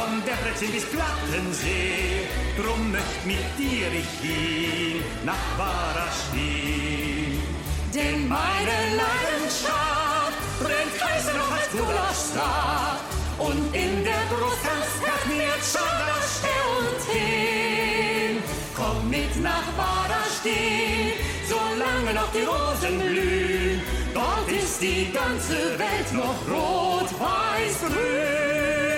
Von Debrecen bis Plattensee, drum möcht mit dir ich hin nach Vara stehen. Denn meine Leidenschaft brennt heißer noch als Gulaschsaft. Und in der Brust hat mir jetzt schon das und hin. Komm mit nach Vara stehen, solange noch die Rosen blühen. Dort ist die ganze Welt noch rot, weiß, grün.